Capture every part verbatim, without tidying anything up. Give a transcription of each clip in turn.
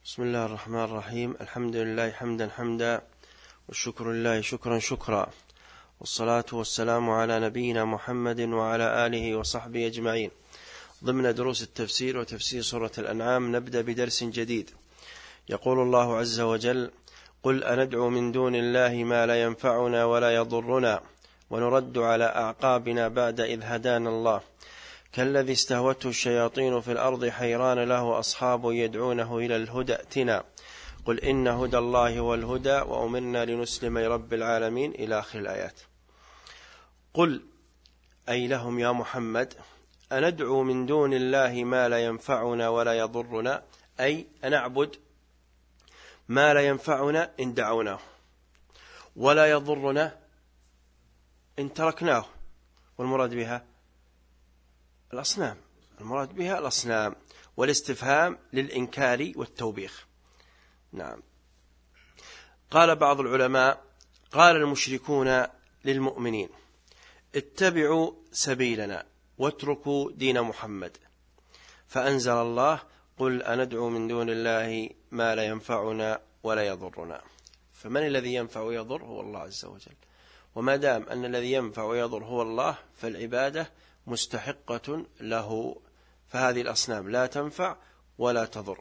بسم الله الرحمن الرحيم. الحمد لله حمدا حمدا، والشكر لله شكرا شكرا، والصلاة والسلام على نبينا محمد وعلى آله وصحبه أجمعين. ضمن دروس التفسير وتفسير سورة الأنعام نبدأ بدرس جديد. يقول الله عز وجل: قل أندعو من دون الله ما لا ينفعنا ولا يضرنا ونرد على أعقابنا بعد إذ هدانا الله كالذي استهوته الشياطين في الأرض حيران له أصحاب يدعونه إلى الهدى ائتنا قل إن هدى الله هو الهدى وأمرنا لنسلم لرب العالمين إلى آخر الآيات. قل أي لهم يا محمد: أندعو من دون الله ما لا ينفعنا ولا يضرنا، أي أنعبد ما لا ينفعنا إن دعوناه ولا يضرنا إن تركناه. والمراد بها الأصنام، المراد بها الأصنام، والاستفهام للإنكار والتوبيخ. نعم. قال بعض العلماء: قال المشركون للمؤمنين: اتبعوا سبيلنا واتركوا دين محمد، فأنزل الله: قل أندعو من دون الله ما لا ينفعنا ولا يضرنا. فمن الذي ينفع ويضر؟ هو الله عز وجل. وما دام أن الذي ينفع ويضر هو الله فالعبادة مستحقة له، فهذه الأصنام لا تنفع ولا تضر.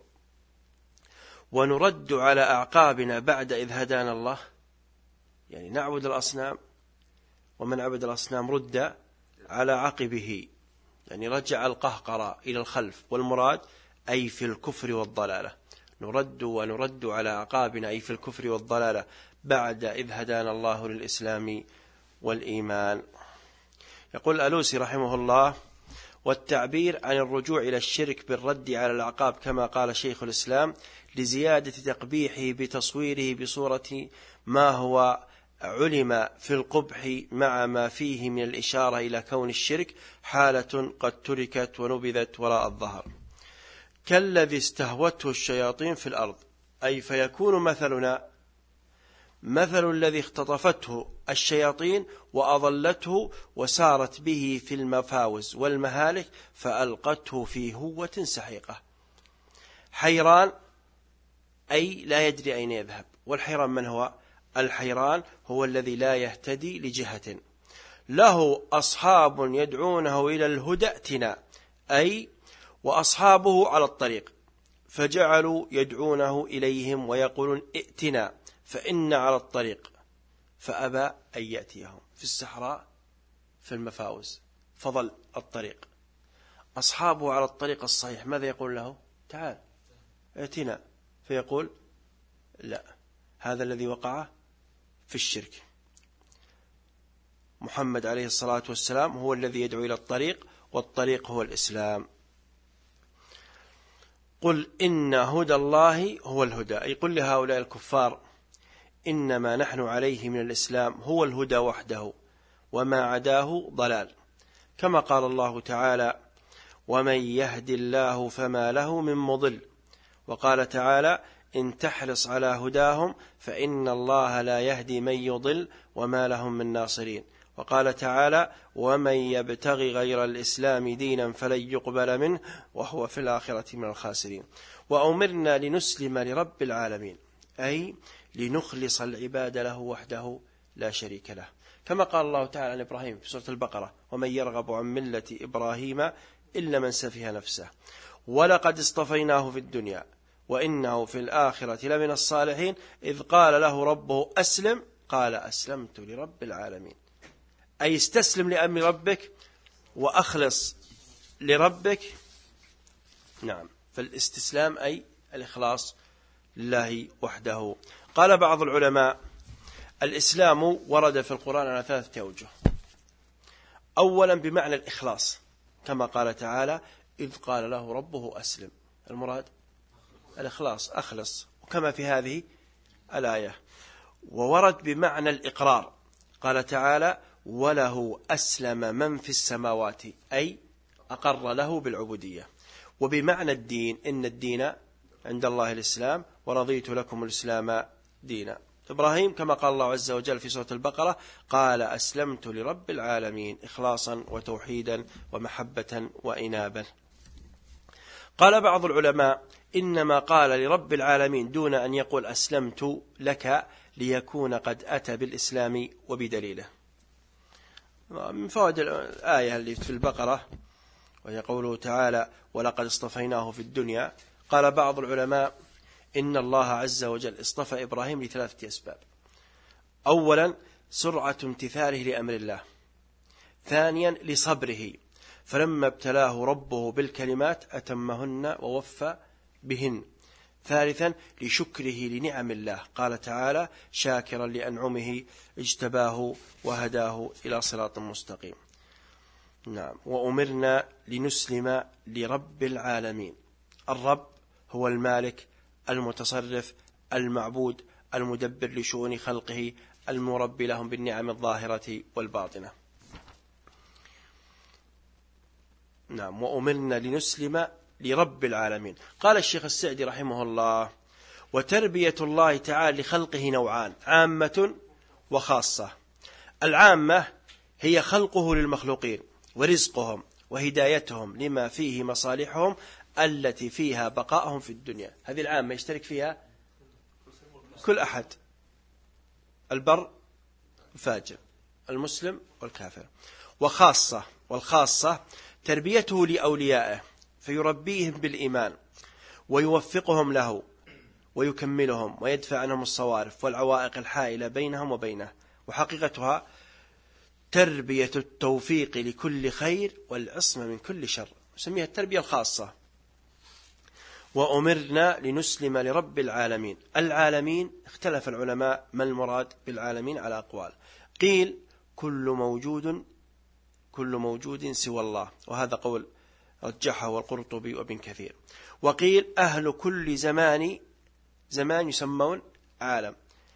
ونرد على أعقابنا بعد إذ هدانا الله، يعني نعبد الأصنام، ومن عبد الأصنام رد على عقبه، يعني رجع القهقرة إلى الخلف، والمراد أي في الكفر والضلالة. نرد ونرد على أعقابنا أي في الكفر والضلالة بعد إذ هدانا الله للإسلام والإيمان. يقول الألوسي رحمه الله: والتعبير عن الرجوع إلى الشرك بالرد على الأعقاب كما قال شيخ الإسلام لزيادة تقبيحه بتصويره بصورة ما هو علم في القبح مع ما فيه من الإشارة إلى كون الشرك حالة قد تركت ونبذت وراء الظهر، كالذي استهوته الشياطين في الأرض، أي فيكون مثلنا مثل الذي اختطفته الشياطين وأضلته وسارت به في المفاوز والمهالك فألقته في هوة سحيقة. حيران أي لا يدري أين يذهب. والحيران من هو؟ الحيران هو الذي لا يهتدي لجهة. له أصحاب يدعونه إلى الهدى ائتنا، أي وأصحابه على الطريق، فجعلوا يدعونه إليهم ويقولون ائتنا فإن على الطريق، فأبى أن يأتيهم في الصحراء في المفاوز فضل الطريق. أصحابه على الطريق الصحيح ماذا يقول له؟ تعال ائتنا، فيقول لا، هذا الذي وقع في الشرك. محمد عليه الصلاة والسلام هو الذي يدعو إلى الطريق، والطريق هو الإسلام. قل إن هدى الله هو الهدى، أي قل لهؤلاء الكفار: إنما نحن عليه من الإسلام هو الهدى وحده، وما عداه ضلال، كما قال الله تعالى: ومن يهد الله فما له من مضل. وقال تعالى: إن تحرص على هداهم فإن الله لا يهدي من يضل وما لهم من ناصرين. وقال تعالى: ومن يبتغي غير الإسلام دينا فلن يقبل منه وهو في الآخرة من الخاسرين. وأمرنا لنسلم لرب العالمين، أي لنخلص العباد له وحده لا شريك له، كما قال الله تعالى عن إبراهيم في سورة البقرة: ومن يرغب عن ملة إبراهيم إلا من سفه نفسه ولقد اصطفيناه في الدنيا وإنه في الآخرة لمن الصالحين إذ قال له ربه أسلم قال أسلمت لرب العالمين، أي استسلم لأمر ربك وأخلص لربك. نعم، فالاستسلام أي الإخلاص لله وحده. قال بعض العلماء: الإسلام ورد في القرآن على ثلاثة أوجه. أولا بمعنى الإخلاص، كما قال تعالى: إذ قال له ربه أسلم، المراد الإخلاص، أخلص، وكما في هذه الآية. وورد بمعنى الإقرار، قال تعالى: وله أسلم من في السماوات، أي أقر له بالعبودية. وبمعنى الدين، إن الدين عند الله الإسلام ورضيت لكم الإسلام دينا. إبراهيم كما قال الله عز وجل في سورة البقرة: قال أسلمت لرب العالمين، إخلاصا وتوحيدا ومحبة وإنابا. قال بعض العلماء: إنما قال لرب العالمين دون أن يقول أسلمت لك ليكون قد أتى بالإسلام وبدليله. من فوائد الآية اللي في البقرة وهي قوله تعالى ولقد اصطفيناه في الدنيا، قال بعض العلماء إن الله عز وجل اصطفى إبراهيم لثلاثة أسباب. أولا سرعة امتثاله لأمر الله، ثانيا لصبره فلما ابتلاه ربه بالكلمات أتمهن ووفى بهن، ثالثا لشكره لنعم الله، قال تعالى شاكرا لأنعمه اجتباه وهداه إلى صراط مستقيم. نعم. وأمرنا لنسلم لرب العالمين. الرب هو المالك المتصرف المعبود المدبر لشؤون خلقه المربي لهم بالنعم الظاهرة والباطنة. نعم. وأمرنا لنسلم لرب العالمين. قال الشيخ السعدي رحمه الله وتربية الله تعالى لخلقه نوعان، عامة وخاصة. العامة هي خلقه للمخلوقين ورزقهم وهدايتهم لما فيه مصالحهم التي فيها بقائهم في الدنيا، هذه العامة يشترك فيها كل أحد، البر الفاجر المسلم والكافر. وخاصة، والخاصة تربيته لأوليائه فيربيهم بالإيمان ويوفقهم له ويكملهم ويدفع عنهم الصوارف والعوائق الحائلة بينهم وبينه، وحقيقتها تربية التوفيق لكل خير والعصمة من كل شر، نسميها التربية الخاصة. وأمرنا لنسلم لرب العالمين. العالمين اختلف العلماء ما المراد بالعالمين على أقوال، قيل كل موجود كل موجود سوى الله، وهذا قول رجحه والقرطبي وابن كثير. وقيل أهل كل زمان زمان يسمون عالم،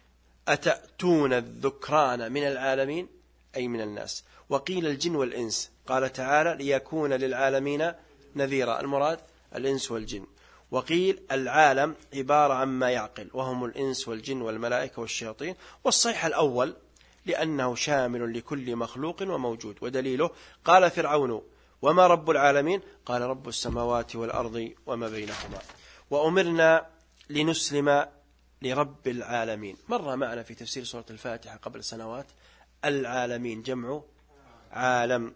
أتأتون الذكران من العالمين أي من الناس. وقيل الجن والإنس، قال تعالى ليكون للعالمين نذيرا، المراد الإنس والجن. وقيل العالم عبارة عن ما يعقل وهم الإنس والجن والملائكة والشياطين، والصحيح الأول لأنه شامل لكل مخلوق وموجود. ودليله قال فرعون وما رب العالمين، قال رب السماوات والأرض وما بينهما. وأمرنا لنسلم لرب العالمين. مر معنا في تفسير سورة الفاتحة قبل سنوات العالمين جمع عالم.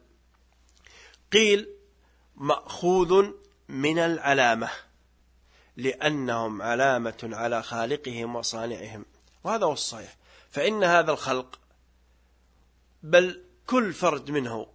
قيل مأخوذ من العلامة لأنهم علامة على خالقهم وصانعهم، وهذا هو الصحيح، فإن هذا الخلق بل كل فرد منه،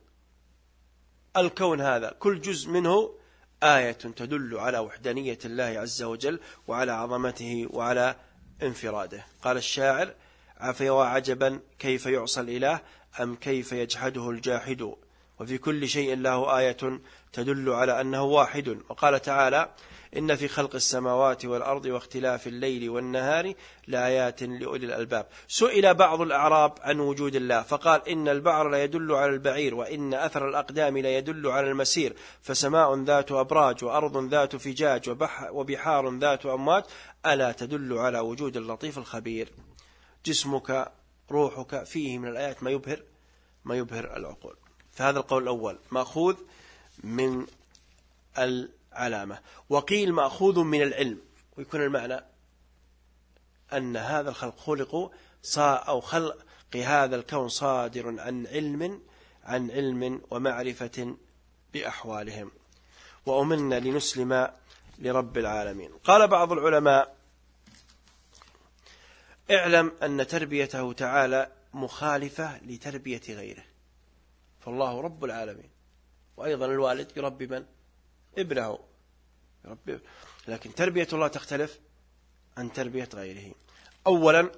الكون هذا كل جزء منه آية تدل على وحدانية الله عز وجل وعلى عظمته وعلى انفراده. قال الشاعر عفوا وعجبا كيف يعصى الإله أم كيف يجحده الجاحد، وفي كل شيء له آية تدل على أنه واحد. وقال تعالى إن في خلق السماوات والأرض واختلاف الليل والنهار لآيات لأولي الألباب. سئل بعض الأعراب عن وجود الله فقال إن البعر لا يدل على البعير، وإن أثر الأقدام لا يدل على المسير، فسماء ذات أبراج وأرض ذات فجاج وبحار ذات أمواج ألا تدل على وجود اللطيف الخبير. جسمك روحك فيه من الآيات ما يبهر ما يبهر العقول. فهذا القول الأول مأخوذ من العلامة. وقيل مأخوذ من العلم، ويكون المعنى أن هذا الخلق خلقوا أو خلق هذا الكون صادر عن علم عن علم ومعرفة بأحوالهم. وأمرنا لنسلم لرب العالمين. قال بعض العلماء اعلم أن تربيته تعالى مخالفة لتربية غيره، فالله رب العالمين، وأيضا الوالد يربي من؟ ابنه يربي، لكن تربية الله تختلف عن تربية غيره. أولا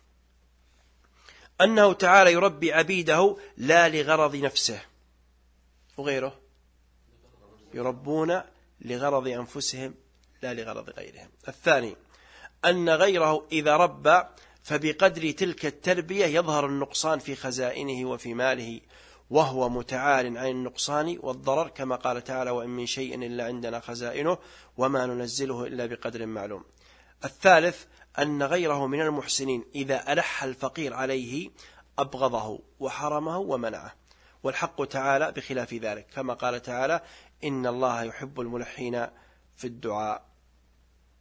أنه تعالى يربي عبيده لا لغرض نفسه، وغيره يربون لغرض أنفسهم لا لغرض غيرهم. الثاني أن غيره إذا ربى فبقدر تلك التربية يظهر النقصان في خزائنه وفي ماله، وهو متعال عن النقصان والضرر، كما قال تعالى وإن من شيء إلا عندنا خزائنه وما ننزله إلا بقدر معلوم. الثالث أن غيره من المحسنين إذا ألح الفقير عليه أبغضه وحرمه ومنعه، والحق تعالى بخلاف ذلك، كما قال تعالى إن الله يحب الملحين في الدعاء.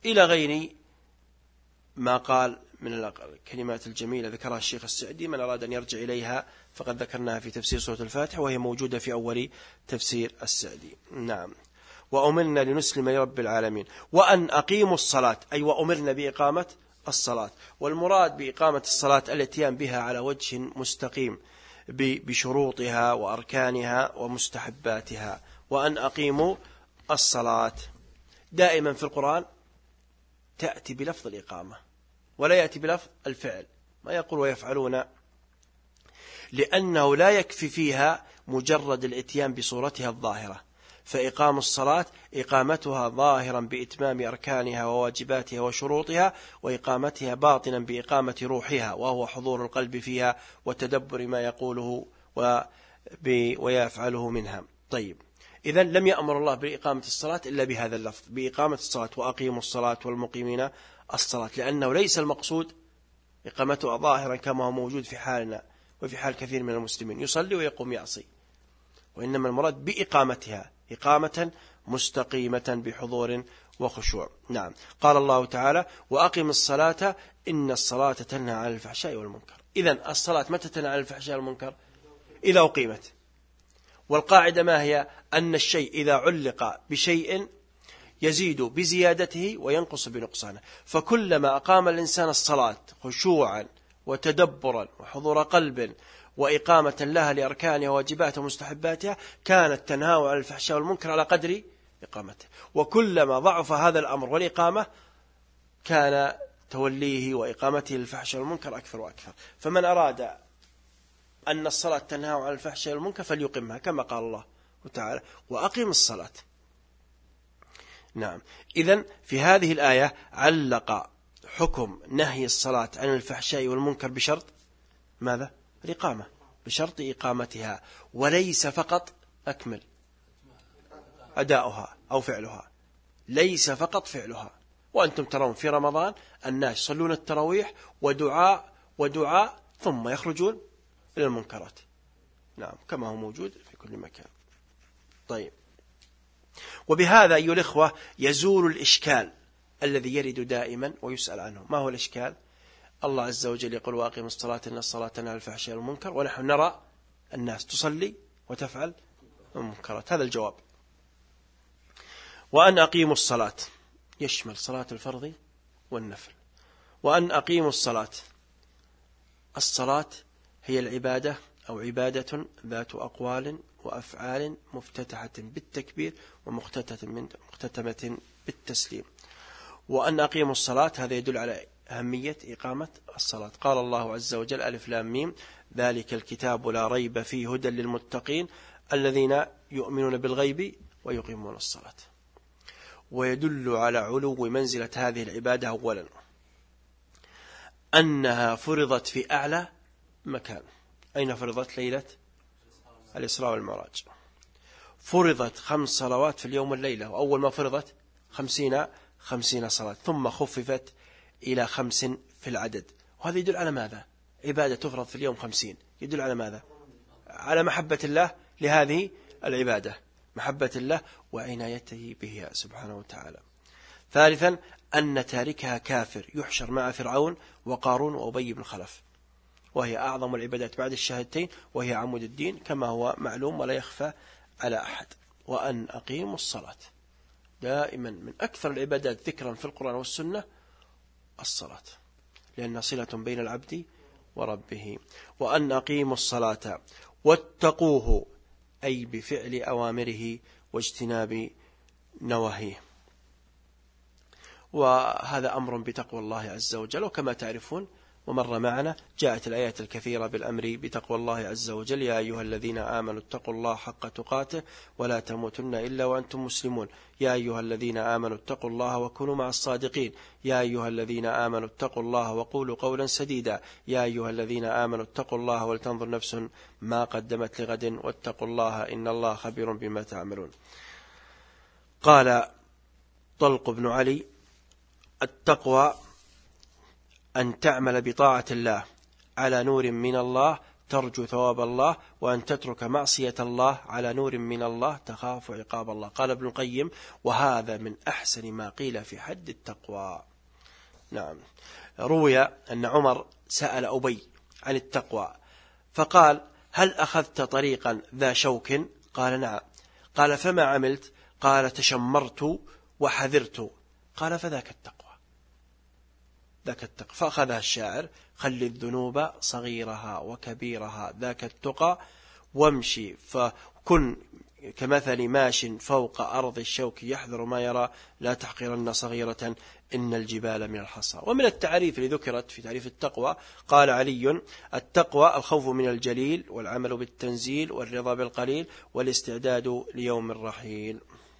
إلى غير ما قال من الكلمات الجميلة ذكرها الشيخ السعدي. من أراد أن يرجع إليها فقد ذكرناها في تفسير سورة الفاتحة، وهي موجودة في أول تفسير السعدي. نعم. وأمرنا لنسلم لرب العالمين وأن أقيموا الصلاة، أي وأمرنا بإقامة الصلاة. والمراد بإقامة الصلاة الاتيان بها على وجه مستقيم بشروطها وأركانها ومستحباتها. وأن أقيموا الصلاة دائما في القرآن تأتي بلفظ الإقامة ولا يأتي بلفظ الفعل، ما يقول ويفعلون، لأنه لا يكفي فيها مجرد الاتيان بصورتها الظاهرة. فإقام الصلاة إقامتها ظاهرا بإتمام أركانها وواجباتها وشروطها، وإقامتها باطنا بإقامة روحها، وهو حضور القلب فيها وتدبر ما يقوله ويفعله منها. طيب، إذن لم يأمر الله بإقامة الصلاة إلا بهذا اللفظ، بإقامة الصلاة وأقيموا الصلاة والمقيمين الصلاة، لأنه ليس المقصود إقامتها ظاهرا كما هو موجود في حالنا وفي حال كثير من المسلمين، يصلي ويقوم يعصي، وإنما المراد بإقامتها إقامة مستقيمة بحضور وخشوع. نعم. قال الله تعالى وأقم الصلاة إن الصلاة تنهى عن الفحشاء والمنكر. إذن الصلاة متى تنهى عن الفحشاء والمنكر؟ إذا أقيمت. والقاعدة ما هي؟ أن الشيء إذا علق بشيء يزيد بزيادته وينقص بنقصانه، فكلما أقام الإنسان الصلاة خشوعا وتدبرا وحضور قلب وإقامة لها لأركانها وواجباتها ومستحباتها، كانت تنهى عن الفحشاء والمنكر على قدر إقامته. وكلما ضعف هذا الأمر والإقامة كان توليه وإقامته للفحشاء والمنكر أكثر وأكثر. فمن أراد أن الصلاة تنهى عن الفحشاء والمنكر فليقمها، كما قال الله تعالى وأقم الصلاة. نعم. إذن في هذه الآية علق حكم نهي الصلاة عن الفحشاء والمنكر بشرط ماذا؟ الإقامة، بشرط إقامتها، وليس فقط أكمل أداؤها أو فعلها، ليس فقط فعلها. وأنتم ترون في رمضان الناس يصلون التراويح ودعاء ودعاء ثم يخرجون إلى المنكرات. نعم، كما هو موجود في كل مكان. طيب، وبهذا أيها الإخوة يزول الإشكال الذي يرد دائما ويسأل عنه. ما هو الإشكال؟ الله عز وجل يقول وأقم الصلاة إن الصلاة تنهى عن الفحشاء والمنكر، ونحن نرى الناس تصلي وتفعل المنكرات. هذا الجواب. وأن أقيموا الصلاة يشمل صلاة الفرض والنفل. وأن أقيموا الصلاة، الصلاة هي العبادة أو عبادة ذات أقوال وأفعال مفتتحة بالتكبير ومختتمة بالتسليم. وأن أقيموا الصلاة هذا يدل على أهمية إقامة الصلاة. قال الله عز وجل ألف لام ميم ذلك الكتاب لا ريب فيه هدى للمتقين الذين يؤمنون بالغيب ويقيمون الصلاة. ويدل على علو منزلة هذه العبادة أولا أنها فرضت في أعلى مكان. أين فرضت؟ ليلة الإسراء والمعراج فرضت خمس صلوات في اليوم والليلة، وأول ما فرضت خمسين خمسين صلاة، ثم خففت إلى خمس في العدد. وهذا يدل على ماذا؟ عبادة تفرض في اليوم خمسين يدل على ماذا؟ على محبة الله لهذه العبادة، محبة الله وعنايته به سبحانه وتعالى. ثالثا أن تاركها كافر يحشر مع فرعون وقارون وأبي بن خلف، وهي أعظم العبادات بعد الشهادتين، وهي عمود الدين كما هو معلوم ولا يخفى على أحد. وأن أقيموا الصلاة، دائما من أكثر العبادات ذكرا في القرآن والسنة الصلاة، لأنها صلة بين العبد وربه. وأن أقيموا الصلاة واتقوه، أي بفعل أوامره واجتناب نواهيه. وهذا أمر بتقوى الله عز وجل. وكما تعرفون ومر معنا جاءت الآيات الكثيرة بالأمر بتقوى الله عز وجل يا أيها الذين آمنوا اتقوا الله حق تقاته ولا تموتن إلا وأنتم مسلمون، يا أيها الذين آمنوا اتقوا الله وكونوا مع الصادقين، يا أيها الذين آمنوا اتقوا الله وقولوا قولا سديدا، يا أيها الذين آمنوا اتقوا الله ولتنظر نفس ما قدمت لغد واتقوا الله إن الله خبير بما تعملون. قال طلق بن علي التقوى أن تعمل بطاعة الله على نور من الله ترجو ثواب الله، وأن تترك معصية الله على نور من الله تخاف عقاب الله. قال ابن القيم: وهذا من أحسن ما قيل في حد التقوى. نعم. روي أن عمر سأل أبي عن التقوى فقال: هل أخذت طريقا ذا شوك؟ قال: نعم. قال: فما عملت؟ قال: تشمرت وحذرت. قال: فذاك التقوى، ذاك التقوى. فأخذها الشاعر: خل الذنوب صغيرها وكبيرها ذاك التقى، وامشي فكن كمثل ماش فوق أرض الشوك يحذر ما يرى، لا تحقرن صغيرة إن الجبال من الحصى. ومن التعريف اللي ذكرت في تعريف التقوى قال علي: التقوى الخوف من الجليل، والعمل بالتنزيل، والرضا بالقليل، والاستعداد ليوم الرحيل.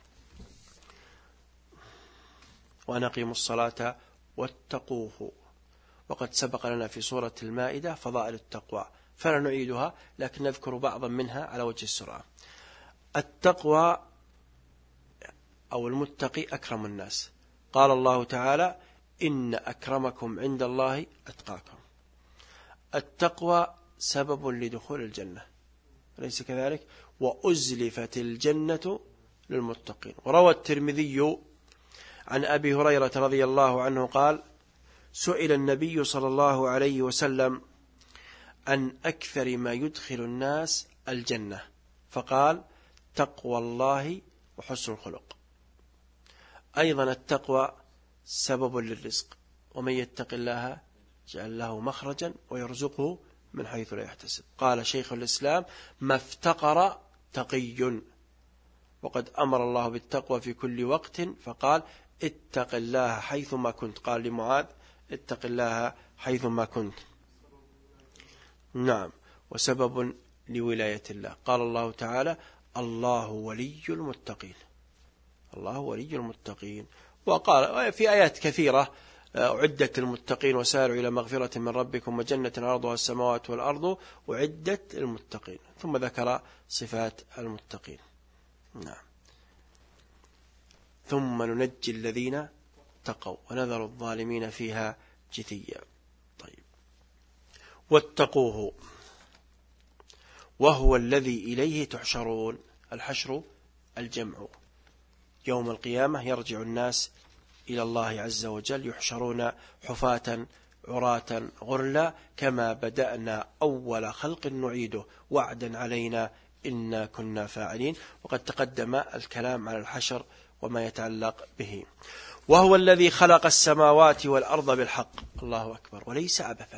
وأن أقيموا الصلاة واتقوه. وقد سبق لنا في سورة المائدة فضائل التقوى، فلا نعيدها لكن نذكر بعضا منها على وجه السرعة. التقوى أو المتقي أكرم الناس. قال الله تعالى: إن أكرمكم عند الله أتقاكم. التقوى سبب لدخول الجنة، أليس كذلك؟ وأزلفت الجنة للمتقين. وروى الترمذي عن أبي هريرة رضي الله عنه قال: سئل النبي صلى الله عليه وسلم عن أكثر ما يدخل الناس الجنة، فقال: تقوى الله وحسن الخلق. أيضا التقوى سبب للرزق، ومن يتق الله جعل له مخرجا ويرزقه من حيث لا يحتسب. قال شيخ الإسلام: ما افتقر تقي. وقد أمر الله بالتقوى في كل وقت فقال: اتق الله حيثما كنت. قال لمعاذ: اتق الله حيثما كنت. نعم. وسبب لولاية الله. قال الله تعالى: الله ولي المتقين. الله ولي المتقين. وقال في آيات كثيرة: أعدت المتقين وسارعوا إلى مغفرة من ربكم وجنة عرضها السماوات والأرض أعدت المتقين. ثم ذكر صفات المتقين. نعم. ثم ننجي الذين اتقوا ونذر الظالمين فيها جثيا. طيب. واتقوه وهو الذي إليه تحشرون. الحشر الجمع. يوم القيامة يرجع الناس إلى الله عز وجل يحشرون حفاة عراة غرلا كما بدأنا أول خلق نعيده وعدا علينا إنا كنا فاعلين. وقد تقدم الكلام على الحشر وما يتعلق به. وهو الذي خلق السماوات والأرض بالحق. الله أكبر. وليس عبثا،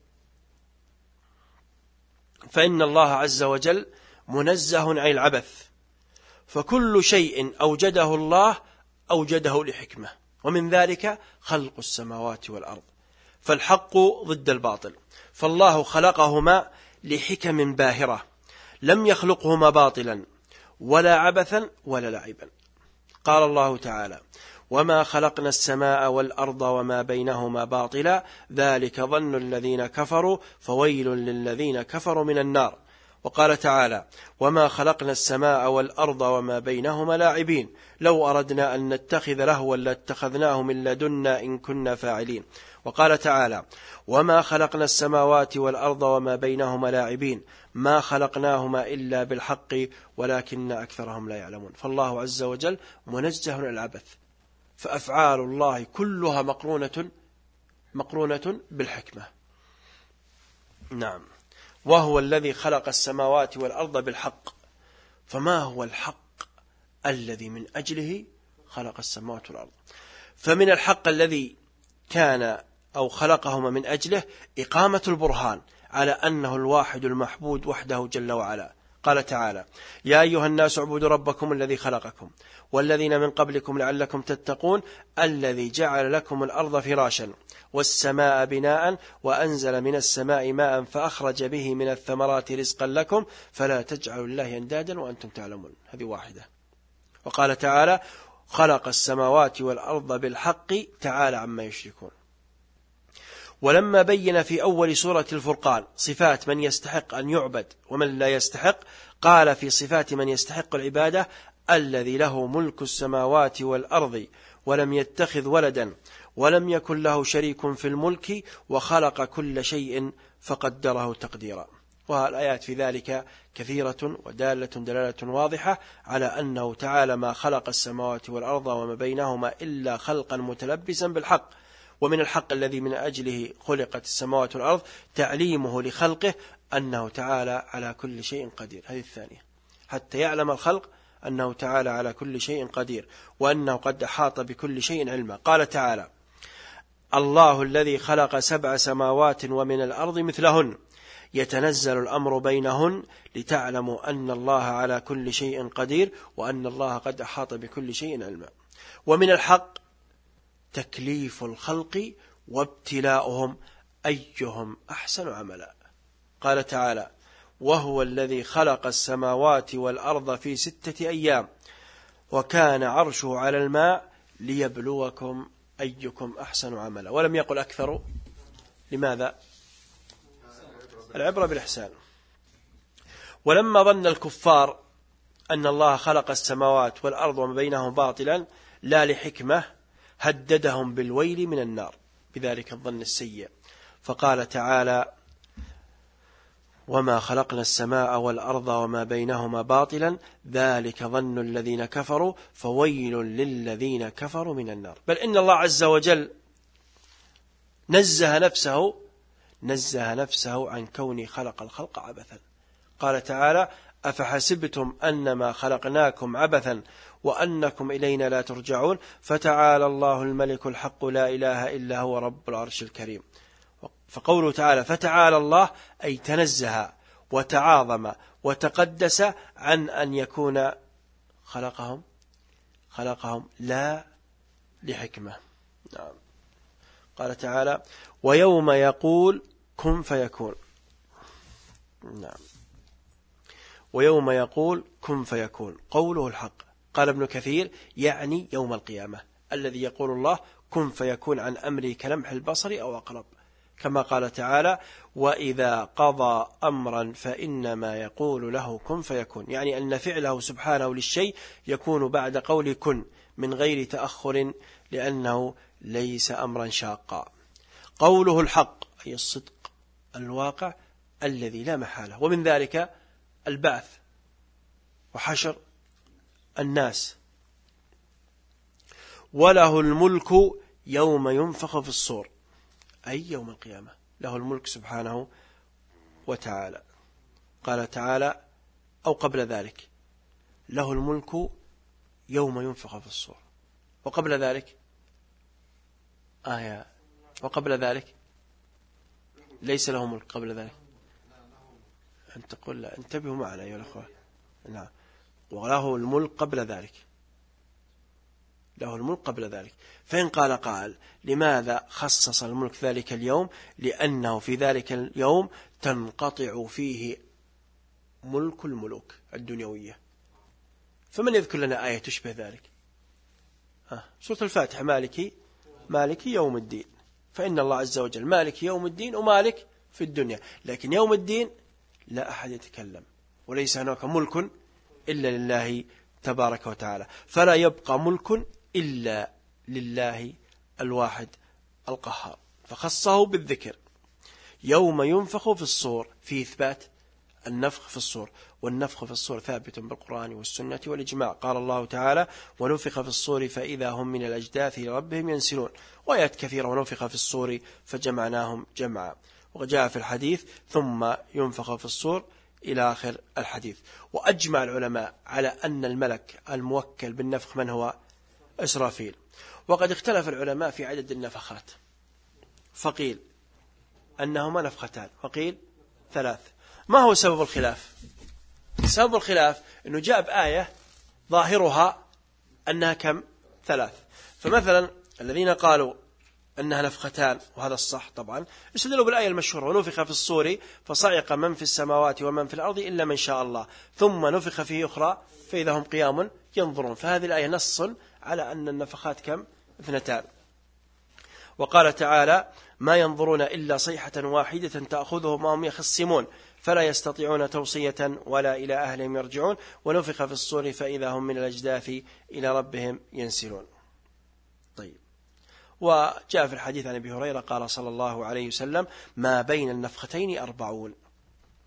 فإن الله عز وجل منزه عن العبث، فكل شيء أوجده الله أوجده لحكمة، ومن ذلك خلق السماوات والأرض. فالحق ضد الباطل، فالله خلقهما لحكم باهرة، لم يخلقهما باطلا ولا عبثا ولا لعبا. قال الله تعالى: وما خلقنا السماء والأرض وما بينهما باطلا ذلك ظن الذين كفروا فويل للذين كفروا من النار. وقال تعالى: وما خلقنا السماء والأرض وما بينهما لاعبين لو أردنا أن نتخذ لهوا لاتخذناه من لدنا إن كنا فاعلين. وقال تعالى: وما خلقنا السماوات والأرض وما بينهما لاعبين ما خلقناهما إلا بالحق ولكن أكثرهم لا يعلمون. فالله عز وجل منزه عن العبث، فأفعال الله كلها مقرونة مقرونة بالحكمة. نعم. وهو الذي خلق السماوات والأرض بالحق. فما هو الحق الذي من أجله خلق السماوات والأرض؟ فمن الحق الذي كان أو خلقهما من أجله إقامة البرهان على أنه الواحد المحبود وحده جل وعلا. قال تعالى: يا أيها الناس اعبدوا ربكم الذي خلقكم والذين من قبلكم لعلكم تتقون الذي جعل لكم الأرض فراشا والسماء بناء وأنزل من السماء ماء فأخرج به من الثمرات رزقا لكم فلا تجعلوا الله أندادا وأنتم تعلمون. هذه واحدة. وقال تعالى: خلق السماوات والأرض بالحق تعالى عما يشركون. ولما بين في أول سورة الفرقان صفات من يستحق أن يعبد ومن لا يستحق، قال في صفات من يستحق العبادة: الذي له ملك السماوات والأرض ولم يتخذ ولدا ولم يكن له شريك في الملك وخلق كل شيء فقدره تقديرا. والآيات في ذلك كثيرة ودالة دلالة واضحة على أنه تعالى ما خلق السماوات والأرض وما بينهما إلا خلقا متلبسا بالحق، ومن الحق الذي من أجله خلقت السماوات والأرض تعليمه لخلقه أنه تعالى على كل شيء قدير. هذه الثانية، حتى يعلم الخلق أنه تعالى على كل شيء قدير، وأنه قد أحاط بكل شيء علما. قال تعالى: الله الذي خلق سبع سماوات ومن الأرض مثلهن يتنزل الأمر بينهن لتعلموا أن الله على كل شيء قدير وأن الله قد أحاط بكل شيء علما. ومن الحق تكليف الخلق وابتلاؤهم أيهم أحسن عملا. قال تعالى: وهو الذي خلق السماوات والأرض في ستة أيام وكان عرشه على الماء ليبلوكم أيكم أحسن عملا. ولم يقل أكثر. لماذا؟ العبرة بالإحسان. ولما ظن الكفار أن الله خلق السماوات والأرض وما بينهم باطلا لا لحكمة هددهم بالويل من النار بذلك الظن السيء، فقال تعالى: وما خلقنا السماء والأرض وما بينهما باطلا ذلك ظن الذين كفروا فويل للذين كفروا من النار. بل إن الله عز وجل نزه نفسه نزه نفسه عن كونه خلق الخلق عبثا. قال تعالى: أفحسبتم أنما خلقناكم عبثا وأنكم إلينا لا ترجعون فتعالى الله الملك الحق لا إله إلا هو رب العرش الكريم. فقوله تعالى فتعالى الله أي تنزه وتعاظم وتقدس عن أن يكون خلقهم خلقهم لا لحكمة. نعم. قال تعالى: ويوم يقول كن فيكون. نعم. ويوم يقول كن فيكون قوله الحق. قال ابن كثير: يعني يوم القيامة الذي يقول الله كن فيكون عن أمره كلمح البصر أو أقرب، كما قال تعالى: وإذا قضى أمرا فإنما يقول له كن فيكون، يعني أن فعله سبحانه للشيء يكون بعد قول كن من غير تأخر لأنه ليس أمرا شاقا. قوله الحق أي الصدق الواقع الذي لا محالة، ومن ذلك البعث وحشر الناس. وله الملك يوم ينفخ في الصور أي يوم القيامة، له الملك سبحانه وتعالى. قال تعالى أو قبل ذلك: له الملك يوم ينفخ في الصور. وقبل ذلك آية وقبل ذلك ليس له ملك قبل ذلك. أنت قل لا، انتبهوا معنا أيها الأخوة. نعم. وله الملك قبل ذلك، له الملك قبل ذلك. فإن قال قائل: لماذا خصص الملك ذلك اليوم؟ لأنه في ذلك اليوم تنقطع فيه ملك الملوك الدنيوية. فمن يذكر لنا آية تشبه ذلك؟ آه. سورة الفاتحة: مالكي مالكي يوم الدين. فإن الله عز وجل مالك يوم الدين ومالك في الدنيا، لكن يوم الدين لا أحد يتكلم، وليس هناك ملك إلا لله تبارك وتعالى، فلا يبقى ملك إلا لله الواحد القهار، فخصه بالذكر. يوم ينفخ في الصور في إثبات النفخ في الصور، والنفخ في الصور ثابت بالقرآن والسنة والإجماع. قال الله تعالى: ونفخ في الصور فإذا هم من الأجداث لربهم ينسلون. وآيات كثيرة: ونفخ في الصور فجمعناهم جمعا. وجاء في الحديث: ثم ينفخ في الصور إلى آخر الحديث. وأجمع العلماء على أن الملك الموكل بالنفخ من هو؟ إسرافيل. وقد اختلف العلماء في عدد النفخات، فقيل أنهما نفختان وقيل ثلاث. ما هو سبب الخلاف؟ سبب الخلاف أنه جاء بآية ظاهرها أنها كم؟ ثلاث. فمثلا الذين قالوا أنها نفختان، وهذا الصح طبعا، استدلوا بالآية المشهورة: ونفخ في الصور فصعق من في السماوات ومن في الأرض إلا من شاء الله ثم نفخ فيه أخرى فإذا هم قيام ينظرون. فهذه الآية نص على أن النفخات كم؟ اثنتان. وقال تعالى: ما ينظرون إلا صيحة واحدة تأخذهم وهم يخصمون فلا يستطيعون توصية ولا إلى أهلهم يرجعون ونفخ في الصور فإذا هم من الأجداث إلى ربهم ينسلون. طيب. وجاء في الحديث عن أبي هريرة قال صلى الله عليه وسلم: ما بين النفختين أربعون.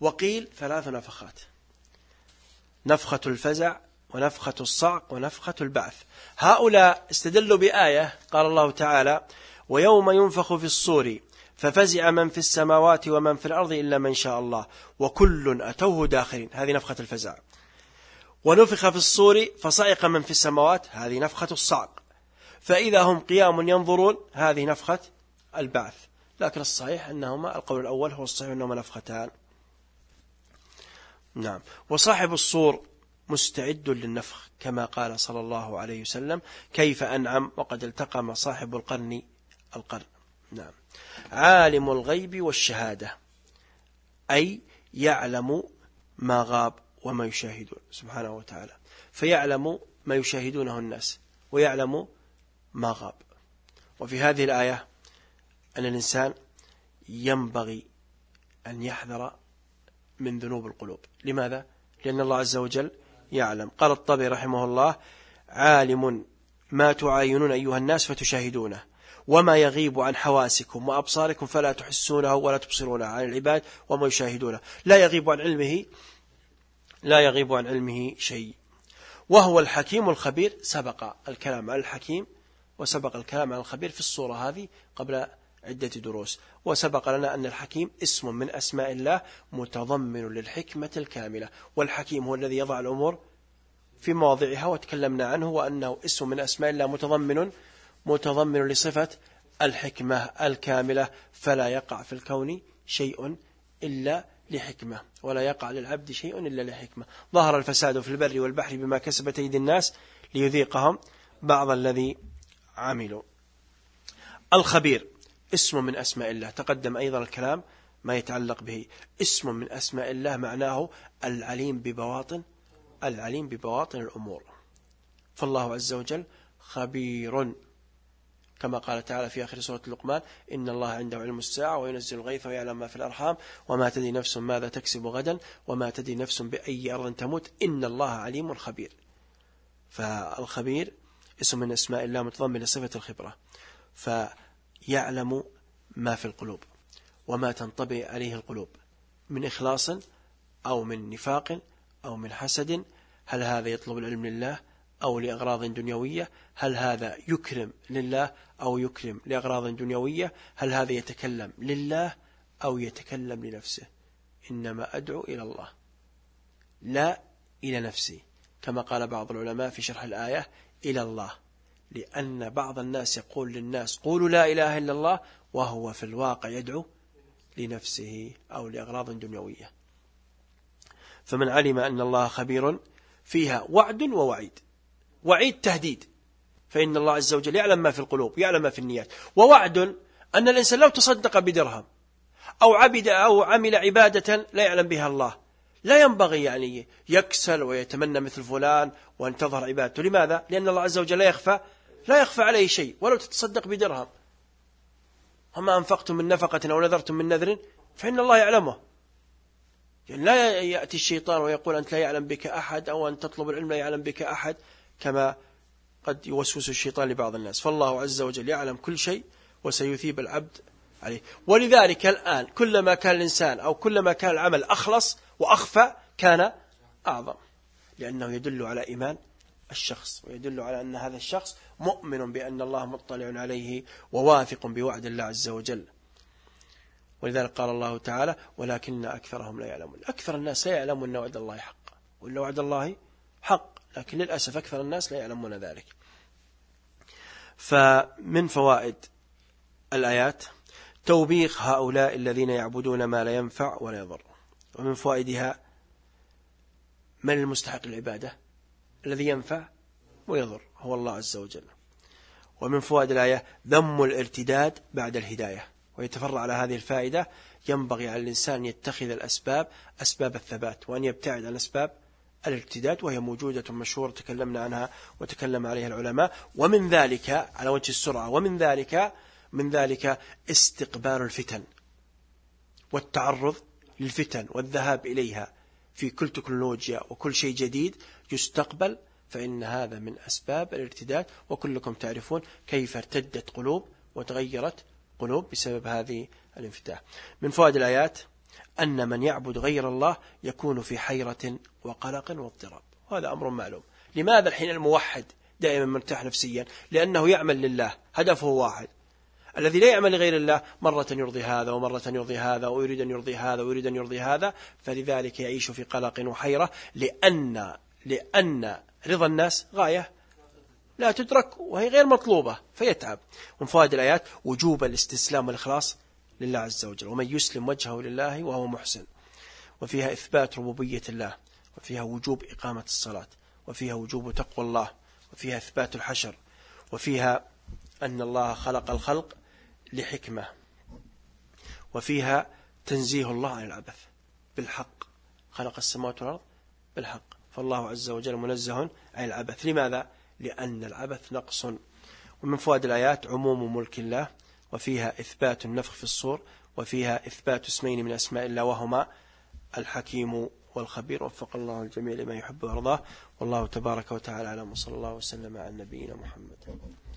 وقيل ثلاث نفخات: نفخة الفزع، ونفخة الصعق، ونفخة البعث. هؤلاء استدلوا بآية قال الله تعالى: ويوم ينفخ في الصور ففزع من في السماوات ومن في الأرض إلا من شاء الله وكل أتوه داخرين. هذه نفخة الفزع. ونفخ في الصور فصعق من في السماوات، هذه نفخة الصعق، فإذا هم قيام ينظرون، هذه نفخة البعث. لكن الصحيح أنهما، القول الأول هو الصحيح، أنهما نفختان. نعم. وصاحب الصور مستعد للنفخ كما قال صلى الله عليه وسلم: كيف أنعم وقد التقم صاحب القرن القرن. نعم. عالم الغيب والشهادة، أي يعلم ما غاب وما يشاهدون سبحانه وتعالى، فيعلم ما يشاهدونه الناس ويعلم ما غاب. وفي هذه الآية أن الإنسان ينبغي أن يحذر من ذنوب القلوب. لماذا؟ لأن الله عز وجل يعلم. قال الطبري رحمه الله: عالم ما تعاينون أيها الناس فتشاهدونه، وما يغيب عن حواسكم وأبصاركم فلا تحسونه ولا تبصرونه عن العباد وما يشاهدونه. لا يغيب عن علمه لا يغيب عن علمه شيء. وهو الحكيم الخبير. سبق الكلام عن الحكيم وسبق الكلام عن الخبير في الصورة هذه قبل عدة دروس. وسبق لنا أن الحكيم اسم من أسماء الله متضمن للحكمة الكاملة، والحكيم هو الذي يضع الأمور في مواضعها، وتكلمنا عنه وأنه اسم من أسماء الله متضمن متضمن لصفة الحكمة الكاملة، فلا يقع في الكون شيء إلا لحكمة، ولا يقع للعبد شيء إلا لحكمة. ظهر الفساد في البر والبحر بما كسبت أيدي الناس ليذيقهم بعض الذي عملوا. الخبير اسم من أسماء الله، تقدم أيضا الكلام ما يتعلق به. اسم من أسماء الله معناه العليم ببواطن العليم ببواطن الأمور. فالله عز وجل خبير، كما قال تعالى في آخر سورة لقمان: إن الله عنده علم الساعة وينزل الغيث ويعلم ما في الأرحام وما تدري نفس ماذا تكسب غدا وما تدري نفس بأي أرض تموت إن الله عليم خبير. فالخبير اسم من أسماء الله متضمن لصفة الخبرة، فيعلم ما في القلوب وما تنطبع عليه القلوب من إخلاص أو من نفاق أو من حسد. هل هذا يطلب العلم لله أو لأغراض دنيوية؟ هل هذا يكرم لله أو يكرم لأغراض دنيوية؟ هل هذا يتكلم لله أو يتكلم لنفسه؟ إنما أدعو إلى الله لا إلى نفسي، كما قال بعض العلماء في شرح الآية: إلى الله، لأن بعض الناس يقول للناس قولوا لا إله إلا الله، وهو في الواقع يدعو لنفسه أو لأغراض دنيوية. فمن علم أن الله خبير فيها وعد ووعيد. وعيد تهديد، فإن الله عز وجل يعلم ما في القلوب، يعلم ما في النيات. ووعد أن الإنسان لو تصدق بدرهم أو عبد أو عمل عبادة لا يعلم بها الله، لا ينبغي يعني يكسل ويتمنى مثل فلان وأن تظهر عبادته. لماذا؟ لأن الله عز وجل لا يخفى لا يخفى عليه شيء، ولو تتصدق بدرهم. وما أنفقتم من نفقة أو نذرتم من نذر فإن الله يعلمه. يعني لا يأتي الشيطان ويقول أنت لا يعلم بك أحد، أو أن تطلب العلم لا يعلم بك أحد، كما قد يوسوس الشيطان لبعض الناس. فالله عز وجل يعلم كل شيء وسيثيب العبد عليه. ولذلك الآن كلما كان الإنسان أو كلما كان العمل أخلص وأخفى كان أعظم، لأنه يدل على إيمان الشخص، ويدل على أن هذا الشخص مؤمن بأن الله مطلع عليه وواثق بوعد الله عز وجل. ولذلك قال الله تعالى: ولكن أكثرهم لا يعلمون. أكثر الناس لا يعلمون أن وعد الله حق، وأن وعد الله حق، لكن للأسف أكثر الناس لا يعلمون ذلك. فمن فوائد الآيات توبيخ هؤلاء الذين يعبدون ما لا ينفع ولا يضر. ومن فوائدها من المستحق العبادة الذي ينفع ويضر هو الله عز وجل. ومن فوائد الآية ذم الارتداد بعد الهداية. ويتفرع على هذه الفائدة ينبغي على الإنسان أن يتخذ الأسباب أسباب الثبات، وأن يبتعد عن أسباب الارتداد، وهي موجودة مشهورة تكلمنا عنها وتكلم عليها العلماء. ومن ذلك على وجه السرعة ومن ذلك من ذلك استقبال الفتن والتعرض للفتن والذهاب إليها في كل تكنولوجيا وكل شيء جديد يستقبل، فإن هذا من أسباب الارتداد. وكلكم تعرفون كيف ارتدت قلوب وتغيرت قلوب بسبب هذه الانفتاح. من فوائد الآيات أن من يعبد غير الله يكون في حيرة وقلق واضطراب، وهذا أمر معلوم. لماذا الحين الموحد دائما مرتاح نفسيا؟ لأنه يعمل لله، هدفه واحد. الذي لا يعمل لغير الله مرة يرضي هذا ومرة يرضي هذا ويريد أن يرضي هذا ويريد أن يرضي هذا، فلذلك يعيش في قلق وحيرة، لأن لأن رضا الناس غاية لا تدرك وهي غير مطلوبة فيتعب. ومن فوائد الآيات وجوب الاستسلام والإخلاص لله عز وجل، ومن يسلم وجهه لله وهو محسن. وفيها إثبات ربوبية الله، وفيها وجوب إقامة الصلاة، وفيها وجوب تقوى الله، وفيها إثبات الحشر، وفيها أن الله خلق الخلق لحكمة، وفيها تنزيه الله عن العبث بالحق، خلق السماوات والأرض بالحق، فالله عز وجل منزه عن العبث. لماذا؟ لأن العبث نقص. ومن فوائد الآيات عموم ملك الله، وفيها إثبات النفخ في الصور، وفيها إثبات اسمين من أسماء الله وهما الحكيم والخبير. وفق الله الجميع لما يحب ويرضاه، والله تبارك وتعالى أعلم، وصلى الله وسلم على نبينا محمد.